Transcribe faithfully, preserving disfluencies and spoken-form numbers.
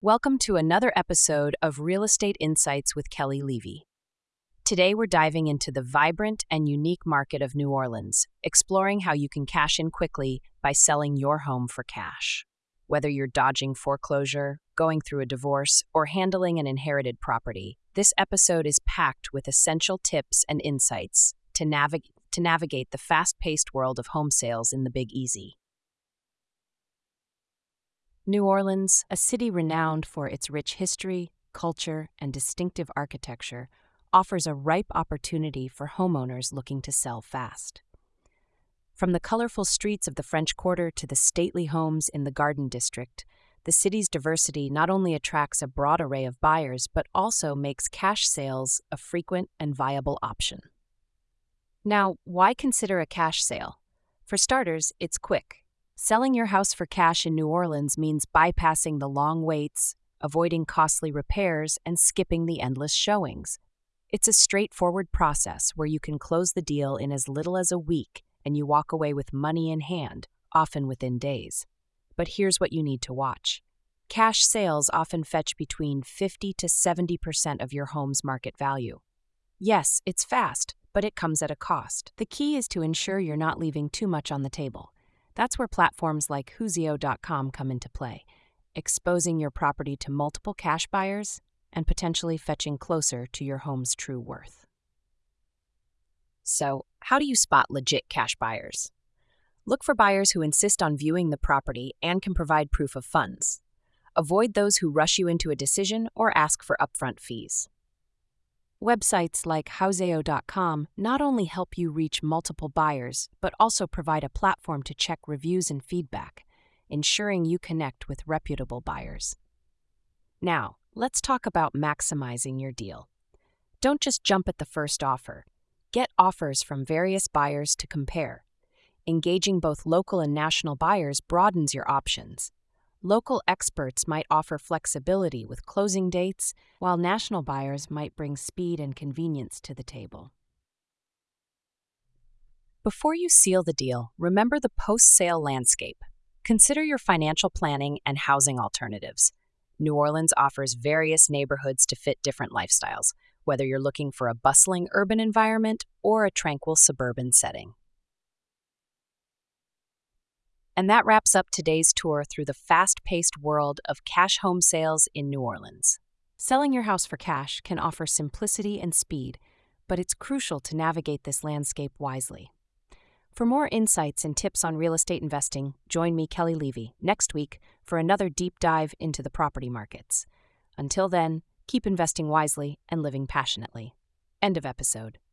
Welcome to another episode of Real Estate Insights with Kelly Levy. Today we're diving into the vibrant and unique market of New Orleans, exploring how you can cash in quickly by selling your home for cash. Whether you're dodging foreclosure, going through a divorce, or handling an inherited property, this episode is packed with essential tips and insights to, navig- to navigate the fast-paced world of home sales in the Big Easy. New Orleans, a city renowned for its rich history, culture, and distinctive architecture, offers a ripe opportunity for homeowners looking to sell fast. From the colorful streets of the French Quarter to the stately homes in the Garden District, the city's diversity not only attracts a broad array of buyers but also makes cash sales a frequent and viable option. Now, why consider a cash sale? For starters, it's quick. Selling your house for cash in New Orleans means bypassing the long waits, avoiding costly repairs, and skipping the endless showings. It's a straightforward process where you can close the deal in as little as a week and you walk away with money in hand, often within days. But here's what you need to watch. Cash sales often fetch between fifty to seventy percent of your home's market value. Yes, it's fast, but it comes at a cost. The key is to ensure you're not leaving too much on the table. That's where platforms like Hoozio dot com come into play, exposing your property to multiple cash buyers and potentially fetching closer to your home's true worth. So, how do you spot legit cash buyers? Look for buyers who insist on viewing the property and can provide proof of funds. Avoid those who rush you into a decision or ask for upfront fees. Websites like Hoozio dot com not only help you reach multiple buyers, but also provide a platform to check reviews and feedback, ensuring you connect with reputable buyers. Now, let's talk about maximizing your deal. Don't just jump at the first offer. Get offers from various buyers to compare. Engaging both local and national buyers broadens your options. Local experts might offer flexibility with closing dates, while national buyers might bring speed and convenience to the table. Before you seal the deal, remember the post-sale landscape. Consider your financial planning and housing alternatives. New Orleans offers various neighborhoods to fit different lifestyles, whether you're looking for a bustling urban environment or a tranquil suburban setting. And that wraps up today's tour through the fast-paced world of cash home sales in New Orleans. Selling your house for cash can offer simplicity and speed, but it's crucial to navigate this landscape wisely. For more insights and tips on real estate investing, join me, Kelly Levy, next week for another deep dive into the property markets. Until then, keep investing wisely and living passionately. End of episode.